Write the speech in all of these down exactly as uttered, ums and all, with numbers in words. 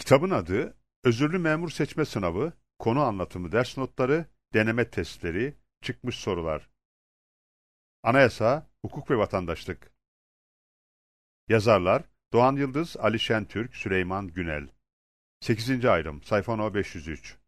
Kitabın adı, Özürlü Memur Seçme Sınavı, Konu Anlatımı Ders Notları, Deneme Testleri, Çıkmış Sorular. Anayasa, Hukuk ve Vatandaşlık. Yazarlar, Doğan Yıldız, Ali Şentürk, Süleyman Günel. sekizinci ayrım, sayfa no beş yüz üç.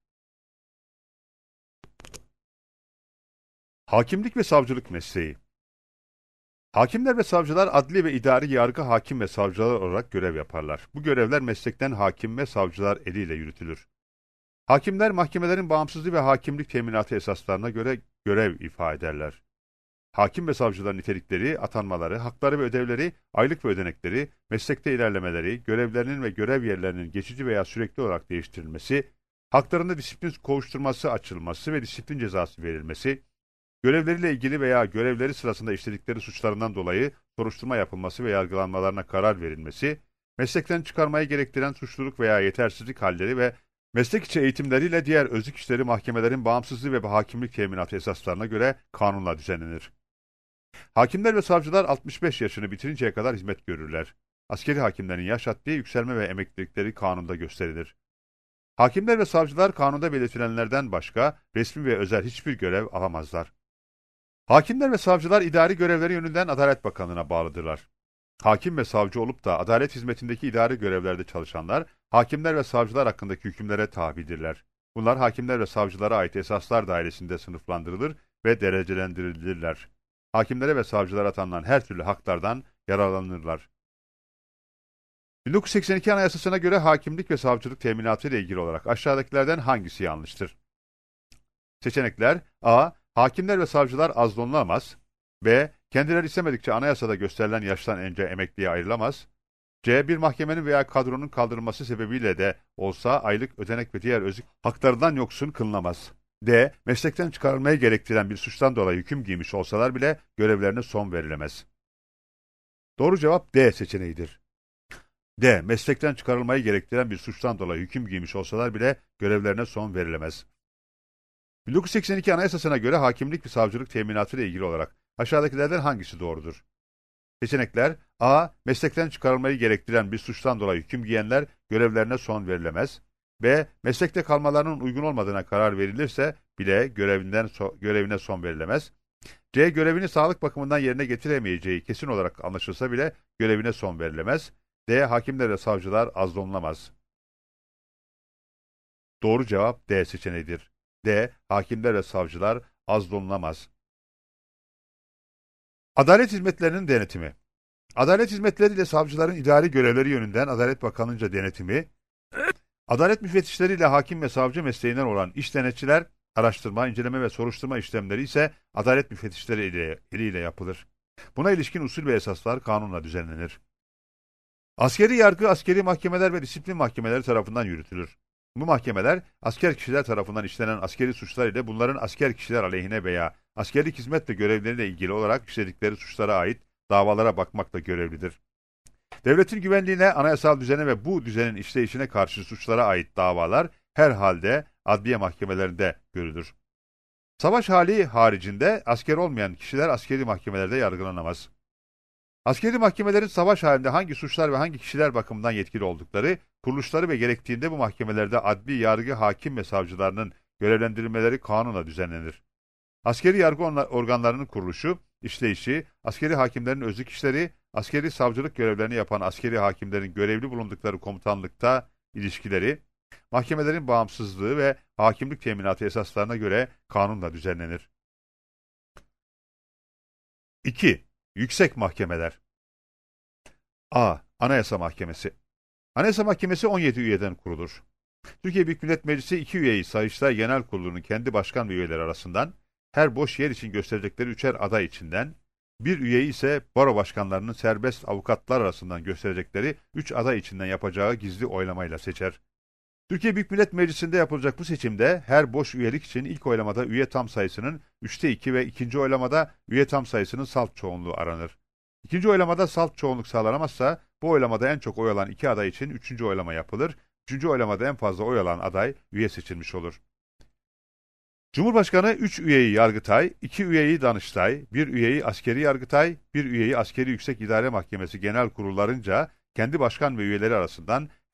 Hakimlik ve savcılık mesleği. Hakimler ve savcılar adli ve idari yargı hakim ve savcılar olarak görev yaparlar. Bu görevler meslekten hakim ve savcılar eliyle yürütülür. Hakimler mahkemelerin bağımsızlığı ve hakimlik teminatı esaslarına göre görev ifa ederler. Hakim ve savcıların nitelikleri, atanmaları, hakları ve ödevleri, aylık ve ödenekleri, meslekte ilerlemeleri, görevlerinin ve görev yerlerinin geçici veya sürekli olarak değiştirilmesi, haklarında disiplin kovuşturması açılması ve disiplin cezası verilmesi, görevleriyle ilgili veya görevleri sırasında işledikleri suçlarından dolayı soruşturma yapılması ve yargılanmalarına karar verilmesi, meslekten çıkarmayı gerektiren suçluluk veya yetersizlik halleri ve meslek içi eğitimleriyle diğer özlük işleri mahkemelerin bağımsızlığı ve hakimlik teminatı esaslarına göre kanunla düzenlenir. Hakimler ve savcılar altmış beş yaşını bitirinceye kadar hizmet görürler. Askeri hakimlerin yaş haddi, yükselme ve emeklilikleri kanunda gösterilir. Hakimler ve savcılar kanunda belirtilenlerden başka resmi ve özel hiçbir görev alamazlar. Hakimler ve savcılar idari görevleri yönünden Adalet Bakanlığı'na bağlıdırlar. Hakim ve savcı olup da adalet hizmetindeki idari görevlerde çalışanlar, hakimler ve savcılar hakkındaki hükümlere tabidirler. Bunlar hakimler ve savcılara ait esaslar dairesinde sınıflandırılır ve derecelendirilirler. Hakimlere ve savcılara tanınan her türlü haklardan yararlanırlar. bin dokuz yüz seksen iki Anayasası'na göre hakimlik ve savcılık teminatı ile ilgili olarak aşağıdakilerden hangisi yanlıştır? Seçenekler: A. Hakimler ve savcılar azlonlamaz. B. Kendileri istemedikçe anayasada gösterilen yaştan önce emekliye ayrılamaz. C. Bir mahkemenin veya kadronun kaldırılması sebebiyle de olsa aylık, ödenek ve diğer özlük haklarından yoksun kılınamaz. D. Meslekten çıkarılmayı gerektiren bir suçtan dolayı hüküm giymiş olsalar bile görevlerine son verilemez. Doğru cevap D seçeneğidir. D. Meslekten çıkarılmayı gerektiren bir suçtan dolayı hüküm giymiş olsalar bile görevlerine son verilemez. bin dokuz yüz seksen iki Anayasası'na göre hakimlik ve savcılık teminatı ile ilgili olarak aşağıdakilerden hangisi doğrudur? Seçenekler: A. Meslekten çıkarılmayı gerektiren bir suçtan dolayı hüküm giyenler görevlerine son verilemez. B. Meslekte kalmalarının uygun olmadığına karar verilirse bile görevinden so görevine son verilemez. C. Görevini sağlık bakımından yerine getiremeyeceği kesin olarak anlaşılsa bile görevine son verilemez. D. Hakimler ve savcılar azlonlamaz. Doğru cevap D seçeneğidir. D. Hakimler ve savcılar azlonlamaz. Adalet hizmetlerinin denetimi. Adalet hizmetleri ile savcıların idari görevleri yönünden Adalet Bakanlığı'nca denetimi, adalet müfettişleri ile hakim ve savcı mesleğinden olan iş denetçiler, araştırma, inceleme ve soruşturma işlemleri ise adalet müfettişleri ile, eliyle yapılır. Buna ilişkin usul ve esaslar kanunla düzenlenir. Askeri yargı, askeri mahkemeler ve disiplin mahkemeleri tarafından yürütülür. Bu mahkemeler, asker kişiler tarafından işlenen askeri suçlar ile bunların asker kişiler aleyhine veya askerlik hizmetle görevleriyle ilgili olarak işledikleri suçlara ait davalara bakmakla görevlidir. Devletin güvenliğine, anayasal düzene ve bu düzenin işleyişine karşı suçlara ait davalar herhalde adliye mahkemelerinde görülür. Savaş hali haricinde asker olmayan kişiler askeri mahkemelerde yargılanamaz. Askeri mahkemelerin savaş halinde hangi suçlar ve hangi kişiler bakımından yetkili oldukları, kuruluşları ve gerektiğinde bu mahkemelerde adli yargı hakim ve savcılarının görevlendirilmeleri kanunla düzenlenir. Askeri yargı organlarının kuruluşu, işleyişi, askeri hakimlerin özlük işleri, askeri savcılık görevlerini yapan askeri hakimlerin görevli bulundukları komutanlıkta ilişkileri, mahkemelerin bağımsızlığı ve hakimlik teminatı esaslarına göre kanunla düzenlenir. iki. Yüksek mahkemeler. A. Anayasa Mahkemesi. Anayasa Mahkemesi on yedi üyeden kurulur. Türkiye Büyük Millet Meclisi iki üyeyi Sayıştay Genel Kurulu'nun kendi başkan ve üyeleri arasından, her boş yer için gösterecekleri üçer aday içinden, bir üyeyi ise baro başkanlarının serbest avukatlar arasından gösterecekleri üç aday içinden yapacağı gizli oylamayla seçer. Türkiye Büyük Millet Meclisi'nde yapılacak bu seçimde her boş üyelik için ilk oylamada üye tam sayısının üçte iki ve ikinci oylamada üye tam sayısının salt çoğunluğu aranır. İkinci oylamada salt çoğunluk sağlanamazsa bu oylamada en çok oy alan iki aday için üçüncü oylama yapılır. Üçüncü oylamada en fazla oy alan aday üye seçilmiş olur. Cumhurbaşkanı üç üyeyi Yargıtay, iki üyeyi Danıştay, bir üyeyi Askeri Yargıtay, bir üyeyi Askeri Yüksek İdare Mahkemesi Genel Kurullarınca kendi başkan ve üyeleri arasından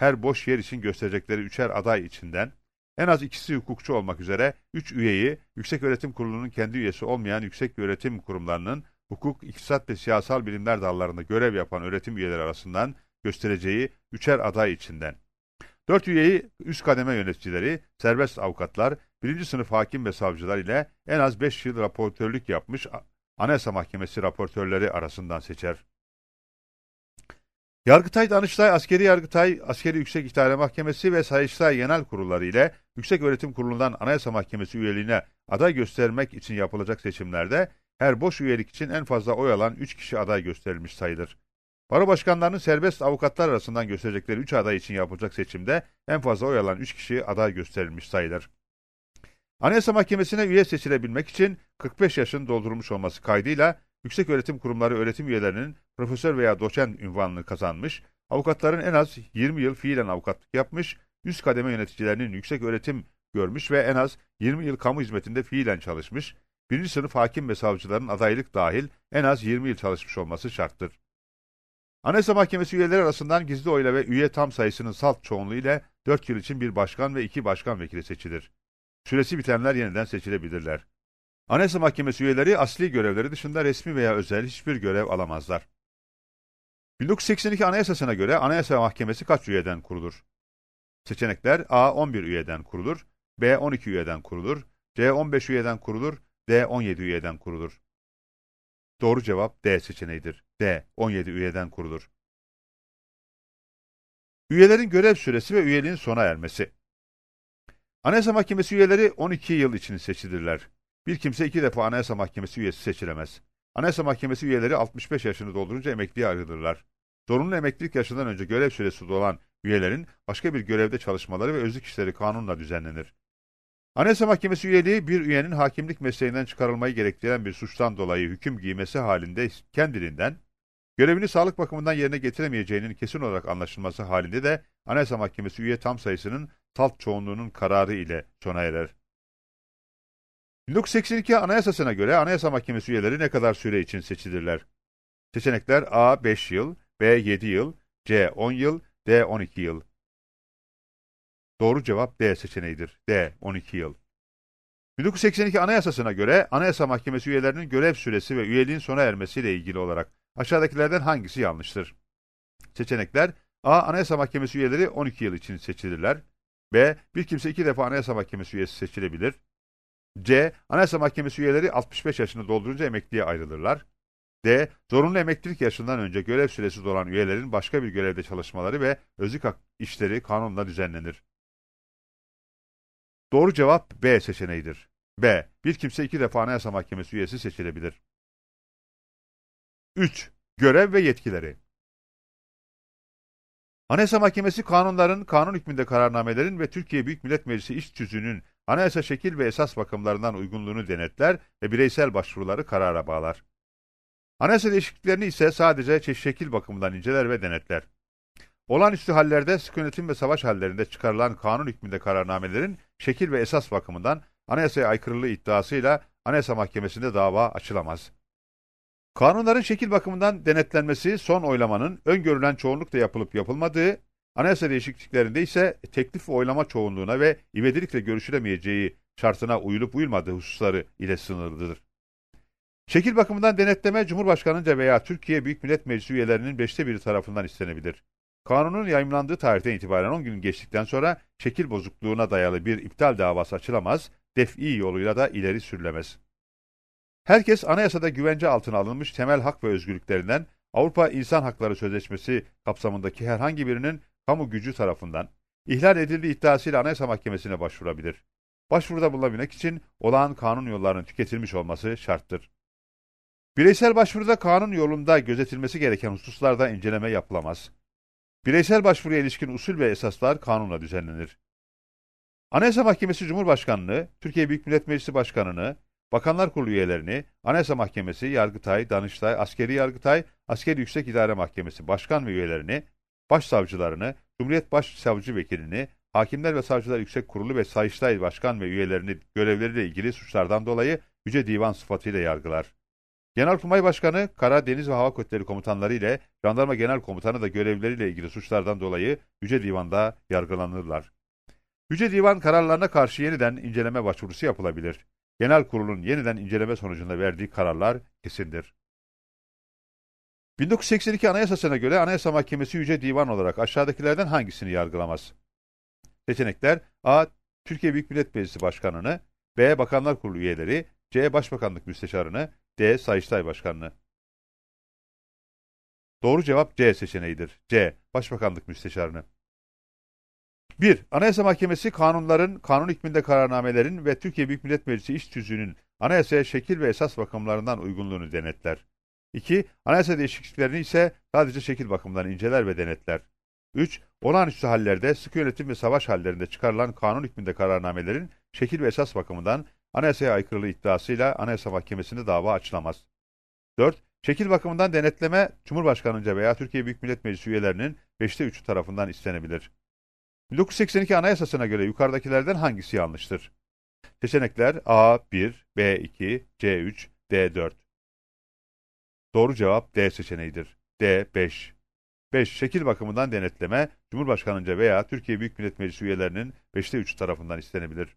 her boş yer için gösterecekleri üçer aday içinden en az ikisi hukukçu olmak üzere üç üyeyi Yükseköğretim Kurulu'nun kendi üyesi olmayan yükseköğretim kurumlarının hukuk, iktisat ve siyasal bilimler dallarında görev yapan öğretim üyeleri arasından göstereceği üçer aday içinden. Dört üyeyi üst kademe yöneticileri, serbest avukatlar, birinci sınıf hakim ve savcılar ile en az beş yıl raportörlük yapmış Anayasa Mahkemesi raportörleri arasından seçer. Yargıtay, Danıştay, Askeri Yargıtay, Askeri Yüksek İdare Mahkemesi ve Sayıştay Genel Kurulları ile Yükseköğretim Kurulu'ndan Anayasa Mahkemesi üyeliğine aday göstermek için yapılacak seçimlerde her boş üyelik için en fazla oy alan üç kişi aday gösterilmiş sayılır. Baro başkanlarının serbest avukatlar arasından gösterecekleri üç aday için yapılacak seçimde en fazla oy alan üç kişi aday gösterilmiş sayılır. Anayasa Mahkemesi'ne üye seçilebilmek için kırk beş yaşın doldurulmuş olması kaydıyla Yükseköğretim Kurumları öğretim üyelerinin profesör veya doçent unvanını kazanmış, avukatların en az yirmi yıl fiilen avukatlık yapmış, üst kademe yöneticilerinin yüksek öğretim görmüş ve en az yirmi yıl kamu hizmetinde fiilen çalışmış, birinci sınıf hakim ve savcıların adaylık dahil en az yirmi yıl çalışmış olması şarttır. Anayasa Mahkemesi üyeleri arasından gizli oyla ve üye tam sayısının salt çoğunluğu ile dört yıl için bir başkan ve iki başkan vekili seçilir. Süresi bitenler yeniden seçilebilirler. Anayasa Mahkemesi üyeleri asli görevleri dışında resmi veya özel hiçbir görev alamazlar. bin dokuz yüz seksen iki Anayasası'na göre Anayasa Mahkemesi kaç üyeden kurulur? Seçenekler: A. on bir üyeden kurulur, B. on iki üyeden kurulur, C. on beş üyeden kurulur, D. on yedi üyeden kurulur. Doğru cevap D seçeneğidir. D. on yedi üyeden kurulur. Üyelerin görev süresi ve üyeliğin sona ermesi. Anayasa Mahkemesi üyeleri on iki yıl için seçilirler. Bir kimse iki defa Anayasa Mahkemesi üyesi seçilemez. Anayasa Mahkemesi üyeleri altmış beş yaşını doldurunca emekliye ayrılırlar. Zorunlu emeklilik yaşından önce görev süresi dolan üyelerin başka bir görevde çalışmaları ve özlük işleri kanunla düzenlenir. Anayasa Mahkemesi üyeliği bir üyenin hakimlik mesleğinden çıkarılmayı gerektiren bir suçtan dolayı hüküm giymesi halinde kendiliğinden, görevini sağlık bakımından yerine getiremeyeceğinin kesin olarak anlaşılması halinde de Anayasa Mahkemesi üye tam sayısının salt çoğunluğunun kararı ile sona erer. bin dokuz yüz seksen iki Anayasası'na göre Anayasa Mahkemesi üyeleri ne kadar süre için seçilirler? Seçenekler: A. beş yıl, B. yedi yıl, C. on yıl, D. on iki yıl. Doğru cevap D seçeneğidir. D. on iki yıl. bin dokuz yüz seksen iki Anayasası'na göre Anayasa Mahkemesi üyelerinin görev süresi ve üyeliğin sona ermesiyle ilgili olarak aşağıdakilerden hangisi yanlıştır? Seçenekler: A. Anayasa Mahkemesi üyeleri on iki yıl için seçilirler. B. Bir kimse iki defa Anayasa Mahkemesi üyesi seçilebilir. C. Anayasa Mahkemesi üyeleri altmış beş yaşını doldurunca emekliye ayrılırlar. D. Zorunlu emeklilik yaşından önce görev süresi dolan üyelerin başka bir görevde çalışmaları ve özlük işleri kanunla düzenlenir. Doğru cevap B seçeneğidir. B. Bir kimse iki defa Anayasa Mahkemesi üyesi seçilebilir. üç. Görev ve yetkileri. Anayasa Mahkemesi kanunların, kanun hükmünde kararnamelerin ve Türkiye Büyük Millet Meclisi İş Tüzüğü'nün anayasa şekil ve esas bakımlarından uygunluğunu denetler ve bireysel başvuruları karara bağlar. Anayasa değişikliklerini ise sadece şekil bakımından inceler ve denetler. Olağanüstü hallerde, sıkı yönetim ve savaş hallerinde çıkarılan kanun hükmünde kararnamelerin şekil ve esas bakımından anayasaya aykırılığı iddiasıyla Anayasa Mahkemesi'nde dava açılamaz. Kanunların şekil bakımından denetlenmesi son oylamanın öngörülen çoğunlukla yapılıp yapılmadığı, anayasa değişikliklerinde ise teklif ve oylama çoğunluğuna ve ivedilikle görüşülemeyeceği şartına uyulup uyulmadığı hususları ile sınırlıdır. Şekil bakımından denetleme Cumhurbaşkanınca veya Türkiye Büyük Millet Meclisi üyelerinin beşte biri tarafından istenebilir. Kanunun yayımlandığı tarihten itibaren on gün geçtikten sonra şekil bozukluğuna dayalı bir iptal davası açılamaz, def'i yoluyla da ileri sürülemez. Herkes anayasada güvence altına alınmış temel hak ve özgürlüklerinden Avrupa İnsan Hakları Sözleşmesi kapsamındaki herhangi birinin kamu gücü tarafından ihlal edildiği iddiasıyla Anayasa Mahkemesi'ne başvurabilir. Başvuruda bulunabilmek için olağan kanun yollarının tüketilmiş olması şarttır. Bireysel başvuruda kanun yolunda gözetilmesi gereken hususlarda inceleme yapılamaz. Bireysel başvuruya ilişkin usul ve esaslar kanunla düzenlenir. Anayasa Mahkemesi Cumhurbaşkanlığı, Türkiye Büyük Millet Meclisi Başkanı'nı, Bakanlar Kurulu üyelerini, Anayasa Mahkemesi, Yargıtay, Danıştay, Askeri Yargıtay, Askeri Yüksek İdare Mahkemesi Başkan ve üyelerini, başsavcılarını, Cumhuriyet Başsavcı Vekilini, Hakimler ve Savcılar Yüksek Kurulu ve Sayıştay Başkan ve üyelerini görevleriyle ilgili suçlardan dolayı Yüce Divan sıfatıyla yargılar. Genelkurmay Başkanı, Kara, Deniz ve Hava Kuvvetleri Komutanları ile Jandarma Genel Komutanı da görevleriyle ilgili suçlardan dolayı Yüce Divan'da yargılanırlar. Yüce Divan kararlarına karşı yeniden inceleme başvurusu yapılabilir. Genel Kurul'un yeniden inceleme sonucunda verdiği kararlar kesindir. bin dokuz yüz seksen iki Anayasası'na göre Anayasa Mahkemesi Yüce Divan olarak aşağıdakilerden hangisini yargılamaz? Seçenekler: A. Türkiye Büyük Millet Meclisi Başkanı'nı, B. Bakanlar Kurulu üyeleri, C. Başbakanlık Müsteşarını, D. Sayıştay Başkanı'nı. Doğru cevap C seçeneğidir. C. Başbakanlık Müsteşarını. bir. Anayasa Mahkemesi kanunların, kanun hükmünde kararnamelerin ve Türkiye Büyük Millet Meclisi iş tüzüğünün anayasaya şekil ve esas bakımlarından uygunluğunu denetler. iki. Anayasa değişikliklerini ise sadece şekil bakımından inceler ve denetler. üç. Olağanüstü hallerde, sıkı yönetim ve savaş hallerinde çıkarılan kanun hükmünde kararnamelerin şekil ve esas bakımından anayasaya aykırılığı iddiasıyla Anayasa Mahkemesi'nde dava açılamaz. dört. Şekil bakımından denetleme, Cumhurbaşkanınca veya Türkiye Büyük Millet Meclisi üyelerinin beşte üçü tarafından istenebilir. bin dokuz yüz seksen iki Anayasası'na göre yukarıdakilerden hangisi yanlıştır? Seçenekler: A bir, B iki, C üç, D dört. Doğru cevap D seçeneğidir. D beş. beş. Şekil bakımından denetleme, Cumhurbaşkanınca veya Türkiye Büyük Millet Meclisi üyelerinin beşte üçü tarafından istenebilir.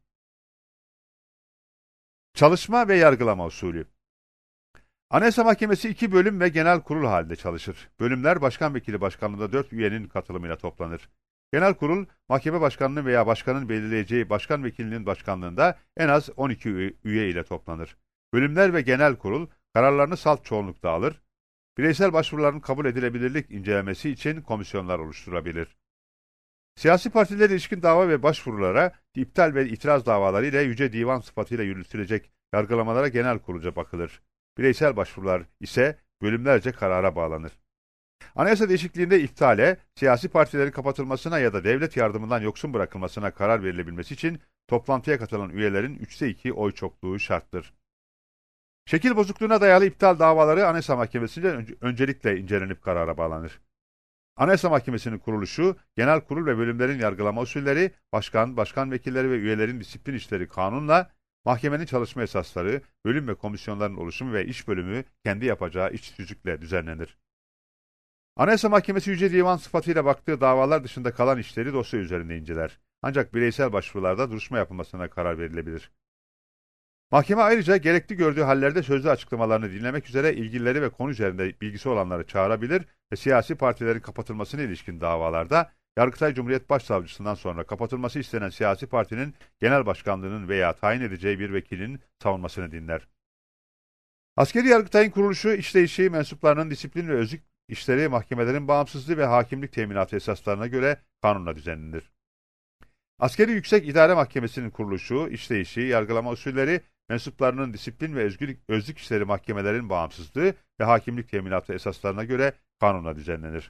Çalışma ve yargılama usulü. Anayasa Mahkemesi iki bölüm ve genel kurul halinde çalışır. Bölümler başkan vekili başkanlığında dört üyenin katılımıyla toplanır. Genel kurul, mahkeme başkanının veya başkanın belirleyeceği başkan vekilinin başkanlığında en az on iki üye ile toplanır. Bölümler ve genel kurul, kararlarını salt çoğunlukla alır. Bireysel başvuruların kabul edilebilirlik incelemesi için komisyonlar oluşturulabilir. Siyasi partilere ilişkin dava ve başvurulara, iptal ve itiraz davaları ile Yüce Divan sıfatıyla yürütülecek yargılamalara genel kurulca bakılır. Bireysel başvurular ise bölümlerce karara bağlanır. Anayasa değişikliğinde iptale, siyasi partilerin kapatılmasına ya da devlet yardımından yoksun bırakılmasına karar verilebilmesi için toplantıya katılan üyelerin üçte iki oy çokluğu şarttır. Şekil bozukluğuna dayalı iptal davaları Anayasa Mahkemesi'nde önce, öncelikle incelenip karara bağlanır. Anayasa Mahkemesi'nin kuruluşu, genel kurul ve bölümlerin yargılama usulleri, başkan, başkan vekilleri ve üyelerin disiplin işleri kanunla, mahkemenin çalışma esasları, bölüm ve komisyonların oluşumu ve iş bölümü kendi yapacağı iç tüzükle düzenlenir. Anayasa Mahkemesi Yüce Divan sıfatıyla baktığı davalar dışında kalan işleri dosya üzerinde inceler. Ancak bireysel başvurularda duruşma yapılmasına karar verilebilir. Mahkeme ayrıca gerekli gördüğü hallerde sözlü açıklamalarını dinlemek üzere ilgilileri ve konu üzerinde bilgisi olanları çağırabilir ve siyasi partilerin kapatılmasına ilişkin davalarda Yargıtay Cumhuriyet Başsavcısından sonra kapatılması istenen siyasi partinin genel başkanlığının veya tayin edeceği bir vekilin savunmasını dinler. Askeri Yargıtay'ın kuruluşu, işleyişi, mensuplarının disiplin ve özlük işleri mahkemelerin bağımsızlığı ve hakimlik teminatı esaslarına göre kanunla düzenlenir. Askeri Yüksek İdare Mahkemesi'nin kuruluşu, işleyişi, yargılama usulleri, mensuplarının disiplin ve özgürlük, özlük işleri mahkemelerin bağımsızlığı ve hakimlik teminatı esaslarına göre kanunla düzenlenir.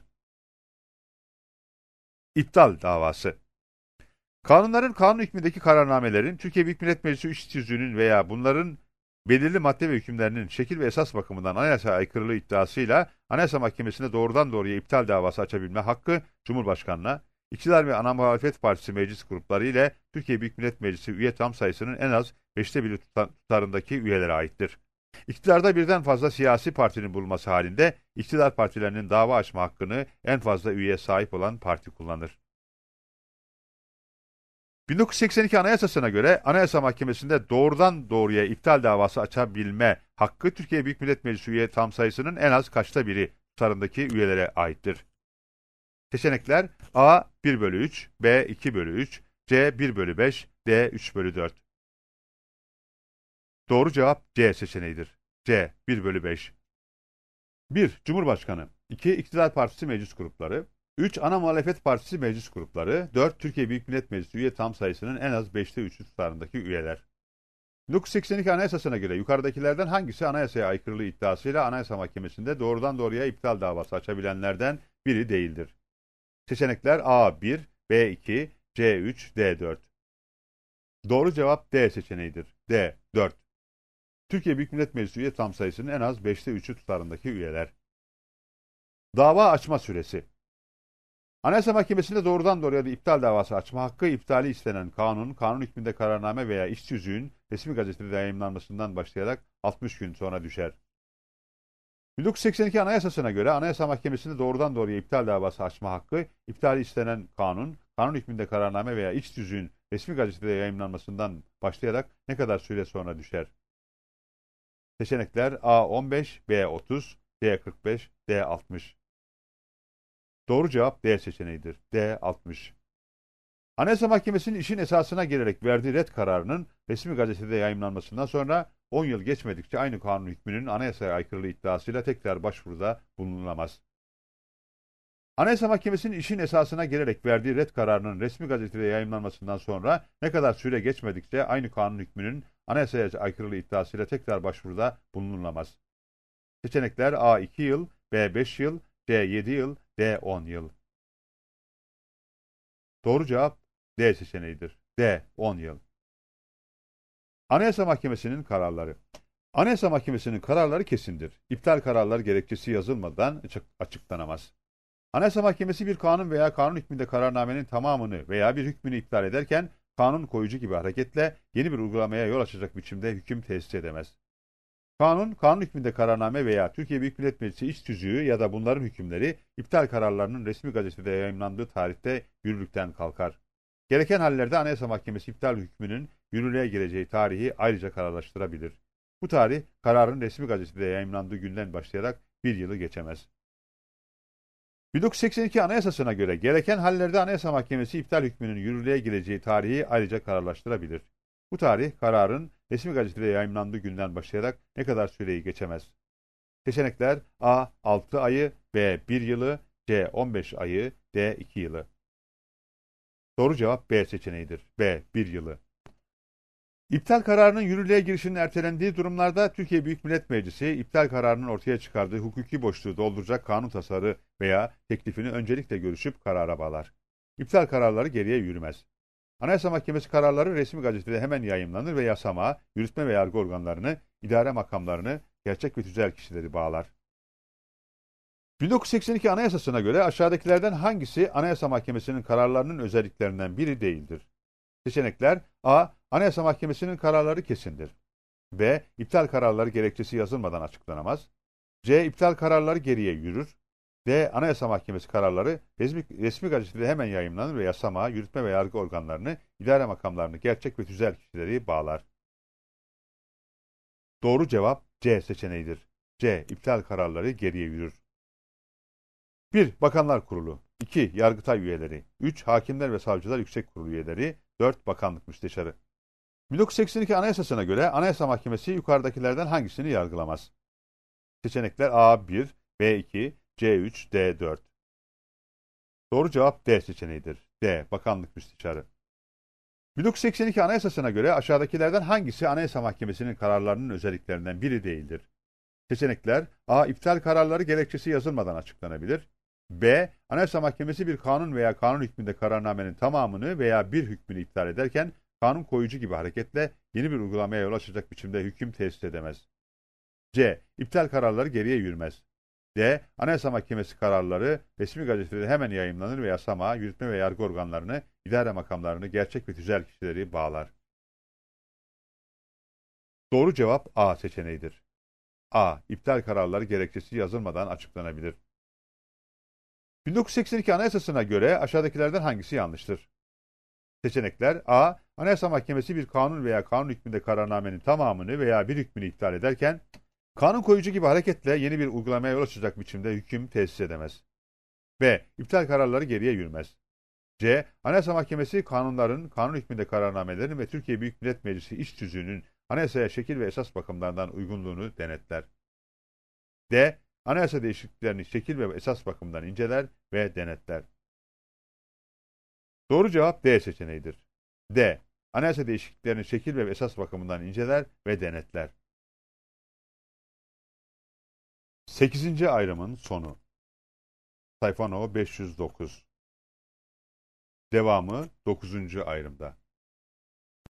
İptal davası. Kanunların, kanun hükmündeki kararnamelerin, Türkiye Büyük Millet Meclisi iş tüzüğünün veya bunların belirli madde ve hükümlerinin şekil ve esas bakımından anayasaya aykırılığı iddiasıyla Anayasa Mahkemesi'ne doğrudan doğruya iptal davası açabilme hakkı Cumhurbaşkanı'na, İktidar ve Ana Muhalefet Partisi meclis grupları ile Türkiye Büyük Millet Meclisi üye tam sayısının en az beşte biri tutarındaki üyelere aittir. İktidarda birden fazla siyasi partinin bulunması halinde iktidar partilerinin dava açma hakkını en fazla üyeye sahip olan parti kullanır. bin dokuz yüz seksen iki Anayasası'na göre Anayasa Mahkemesi'nde doğrudan doğruya iptal davası açabilme hakkı Türkiye Büyük Millet Meclisi üye tam sayısının en az kaçta biri tutarındaki üyelere aittir. Seçenekler: A bir bölü üç, B iki bölü üç, C bir bölü beş, D üç bölü dört. Doğru cevap C seçeneğidir. C bir bölü beş. bir. Cumhurbaşkanı, iki. İktidar Partisi meclis grupları, üç. Ana Muhalefet Partisi meclis grupları, dört. Türkiye Büyük Millet Meclisi üye tam sayısının en az beşte üçü tutarındaki üyeler. bin dokuz yüz seksen iki Anayasası'na göre yukarıdakilerden hangisi anayasaya aykırılığı iddiasıyla Anayasa Mahkemesi'nde doğrudan doğruya iptal davası açabilenlerden biri değildir? Seçenekler: A bir, B iki, C üç, D dört. Doğru cevap D seçeneğidir. D dört. Türkiye Büyük Millet Meclisi üye tam sayısının en az beşte üçü tutarındaki üyeler. Dava açma süresi. Anayasa Mahkemesi'nde doğrudan doğruya da iptal davası açma hakkı, iptali istenen kanun, kanun hükmünde kararname veya iş tüzüğün resmi gazetede yayımlanmasından başlayarak altmış gün sonra düşer. bin dokuz yüz seksen iki Anayasası'na göre Anayasa Mahkemesi'nde doğrudan doğruya iptal davası açma hakkı, iptali istenen kanun, kanun hükmünde kararname veya iç tüzüğün resmi gazetede yayımlanmasından başlayarak ne kadar süre sonra düşer? Seçenekler A on beş, B otuz, C kırk beş, D altmış. Doğru cevap D seçeneğidir. D altmış. Anayasa Mahkemesi'nin işin esasına gelerek verdiği ret kararının resmi gazetede yayımlanmasından sonra on yıl geçmedikçe aynı kanun hükmünün anayasaya aykırılığı iddiasıyla tekrar başvuruda bulunulamaz. Anayasa Mahkemesi'nin işin esasına gelerek verdiği ret kararının resmi gazetede yayımlanmasından sonra ne kadar süre geçmedikçe aynı kanun hükmünün anayasaya aykırılığı iddiasıyla tekrar başvuruda bulunulamaz. Seçenekler A iki yıl, B beş yıl, C yedi yıl, D on yıl. Doğru cevap D seçeneğidir. D on yıl. Anayasa Mahkemesi'nin kararları. Anayasa Mahkemesi'nin kararları kesindir. İptal kararları gerekçesi yazılmadan açıklanamaz. Anayasa Mahkemesi bir kanun veya kanun hükmünde kararnamenin tamamını veya bir hükmünü iptal ederken kanun koyucu gibi hareketle yeni bir uygulamaya yol açacak biçimde hüküm tesis edemez. Kanun, kanun hükmünde kararname veya Türkiye Büyük Millet Meclisi iç tüzüğü ya da bunların hükümleri iptal kararlarının resmi gazetede yayımlandığı tarihte yürürlükten kalkar. Gereken hallerde Anayasa Mahkemesi iptal hükmünün yürürlüğe gireceği tarihi ayrıca kararlaştırabilir. Bu tarih kararın resmi gazetede yayımlandığı günden başlayarak bir yılı geçemez. bin dokuz yüz seksen iki Anayasası'na göre gereken hallerde Anayasa Mahkemesi iptal hükmünün yürürlüğe gireceği tarihi ayrıca kararlaştırabilir. Bu tarih kararın resmi gazetede yayımlandığı günden başlayarak ne kadar süreyi geçemez. Seçenekler A altı ayı, B bir yılı, C on beş ayı, D iki yılı. Doğru cevap B seçeneğidir. B bir yılı. İptal kararının yürürlüğe girişinin ertelendiği durumlarda Türkiye Büyük Millet Meclisi iptal kararının ortaya çıkardığı hukuki boşluğu dolduracak kanun tasarı veya teklifini öncelikle görüşüp karara bağlar. İptal kararları geriye yürümez. Anayasa Mahkemesi kararları resmi gazetede hemen yayımlanır ve yasama, yürütme ve yargı organlarını, idare makamlarını, gerçek ve tüzel kişileri bağlar. bin dokuz yüz seksen iki Anayasası'na göre aşağıdakilerden hangisi Anayasa Mahkemesi'nin kararlarının özelliklerinden biri değildir? Seçenekler A. Anayasa Mahkemesi'nin kararları kesindir. B. İptal kararları gerekçesi yazılmadan açıklanamaz. C. İptal kararları geriye yürür. D. Anayasa Mahkemesi kararları resmi, resmi gazetede hemen yayımlanır ve yasama, yürütme ve yargı organlarını, idare makamlarını, gerçek ve tüzel kişileri bağlar. Doğru cevap C seçeneğidir. C. İptal kararları geriye yürür. bir. Bakanlar Kurulu. iki. Yargıtay üyeleri. üç. Hakimler ve Savcılar Yüksek Kurulu üyeleri. dört. Bakanlık Müsteşarı. bin dokuz yüz seksen iki Anayasası'na göre Anayasa Mahkemesi yukarıdakilerden hangisini yargılamaz? Seçenekler A bir, B iki, C üç, D dört. Doğru cevap D seçeneğidir. D. Bakanlık Müsteşarı. bin dokuz yüz seksen iki Anayasası'na göre aşağıdakilerden hangisi Anayasa Mahkemesi'nin kararlarının özelliklerinden biri değildir? Seçenekler A. İptal kararları gerekçesi yazılmadan açıklanabilir. B. Anayasa Mahkemesi bir kanun veya kanun hükmünde kararnamenin tamamını veya bir hükmünü iptal ederken kanun koyucu gibi hareketle yeni bir uygulamaya yol açacak biçimde hüküm tesis edemez. C. İptal kararları geriye yürümez. D. Anayasa Mahkemesi kararları resmi gazetede hemen yayımlanır ve yasama, yürütme ve yargı organlarını, idare makamlarını, gerçek ve tüzel kişileri bağlar. Doğru cevap A seçeneğidir. A. İptal kararları gerekçesi yazılmadan açıklanabilir. bin dokuz yüz seksen iki Anayasası'na göre aşağıdakilerden hangisi yanlıştır? Seçenekler A. Anayasa Mahkemesi bir kanun veya kanun hükmünde kararnamenin tamamını veya bir hükmünü iptal ederken, kanun koyucu gibi hareketle yeni bir uygulamaya yol açacak biçimde hüküm tesis edemez. B. İptal kararları geriye yürümez. C. Anayasa Mahkemesi kanunların, kanun hükmünde kararnamelerin ve Türkiye Büyük Millet Meclisi iç tüzüğünün anayasaya şekil ve esas bakımlardan uygunluğunu denetler. D. Anayasa değişikliklerini şekil ve esas bakımdan inceler ve denetler. Doğru cevap D seçeneğidir. D. Anayasa değişikliklerini şekil ve esas bakımından inceler ve denetler. sekizinci ayrımın sonu. Sayfa no beş yüz dokuz. Devamı dokuzuncu ayrımda.